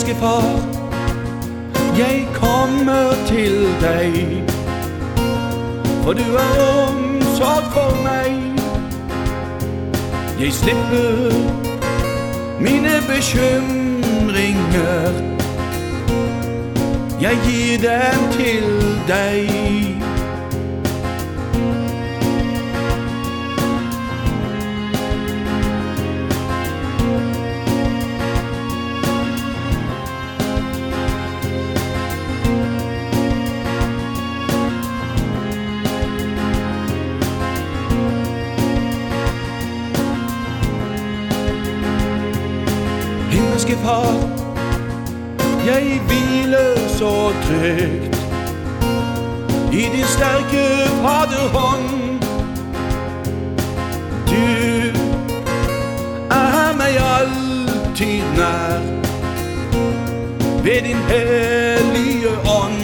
Himmelske Far, jeg kommer til deg, for du har omsorg for meg. Jeg slipper mine bekymringer, jeg gir dem til deg. Himmelske Far, jeg hviler så trygt i din sterke faderhånd. Du er meg alltid nær ved din hellige ånd.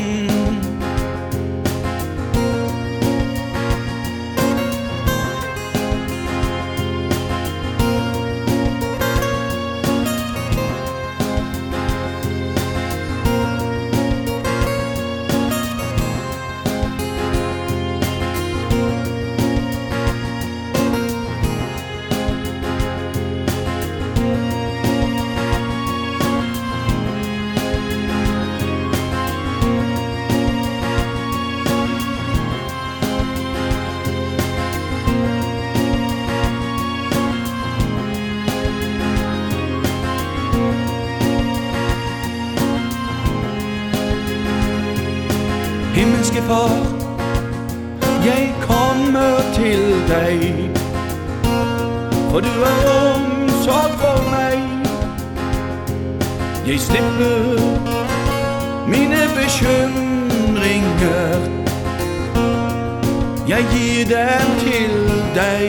Himmelske Far, jeg kommer til deg, for du har omsorg for meg. Jeg slipper mine bekymringer, jeg gir dem til deg.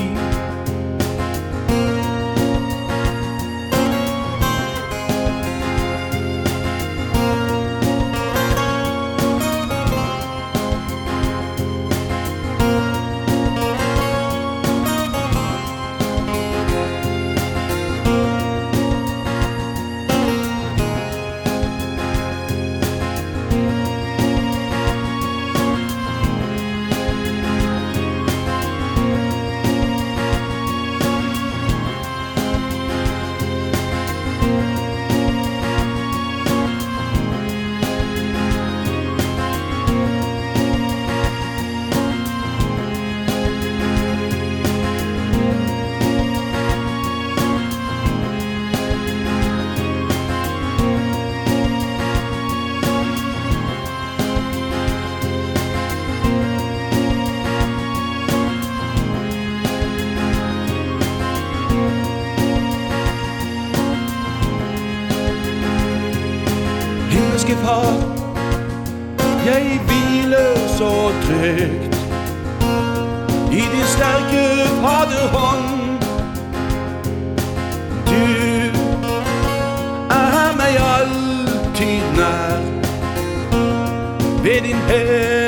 Himmelske Far, jeg hviler så trygt i din sterke faderhånd. Du er meg alltid nær ved din hellige